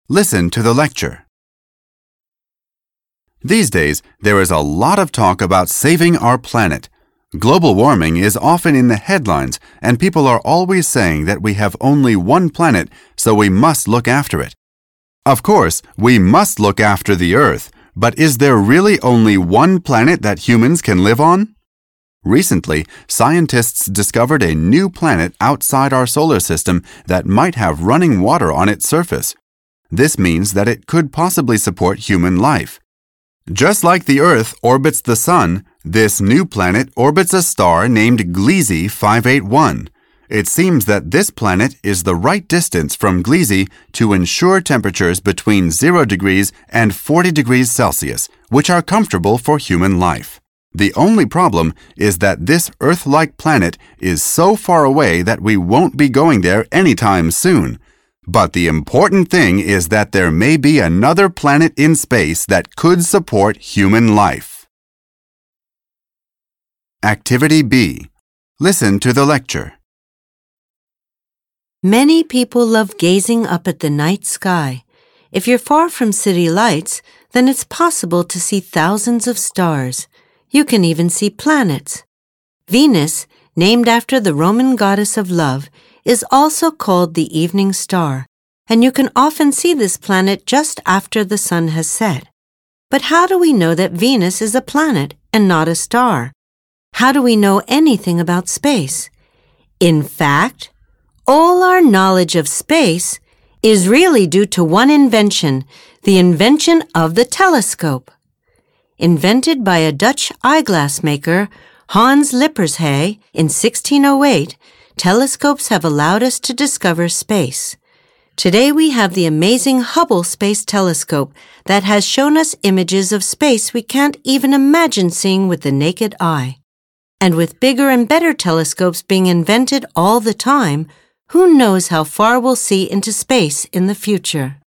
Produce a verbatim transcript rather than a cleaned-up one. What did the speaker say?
Listen to the lecture. These days, there is a lot of talk about saving our planet. Global warming is often in the headlines, and people are always saying that we have only one planet, so we must look after it. Of course, we must look after the Earth, but is there really only one planet that humans can live on? Recently, scientists discovered a new planet outside our solar system that might have running water on its surface. This means that it could possibly support human life. Just like the Earth orbits the Sun, this new planet orbits a star named Gliese five eighty-one. It seems that this planet is the right distance from Gliese to ensure temperatures between zero degrees and forty degrees Celsius, which are comfortable for human life. The only problem is that this Earth-like planet is so far away that we won't be going there anytime soon. But the important thing is that there may be another planet in space that could support human life. Activity B. Listen to the lecture. Many people love gazing up at the night sky. If you're far from city lights, then it's possible to see thousands of stars. You can even see planets. Venus, named after the Roman goddess of love, is also called the evening star, and you can often see this planet just after the sun has set. But how do we know that Venus is a planet and not a star? How do we know anything about space? In fact, all our knowledge of space is really due to one invention, the invention of the telescope. Invented by a Dutch eyeglass maker, Hans Lippershey, in sixteen oh eight, telescopes have allowed us to discover space. Today we have the amazing Hubble Space Telescope that has shown us images of space we can't even imagine seeing with the naked eye. And with bigger and better telescopes being invented all the time, who knows how far we'll see into space in the future?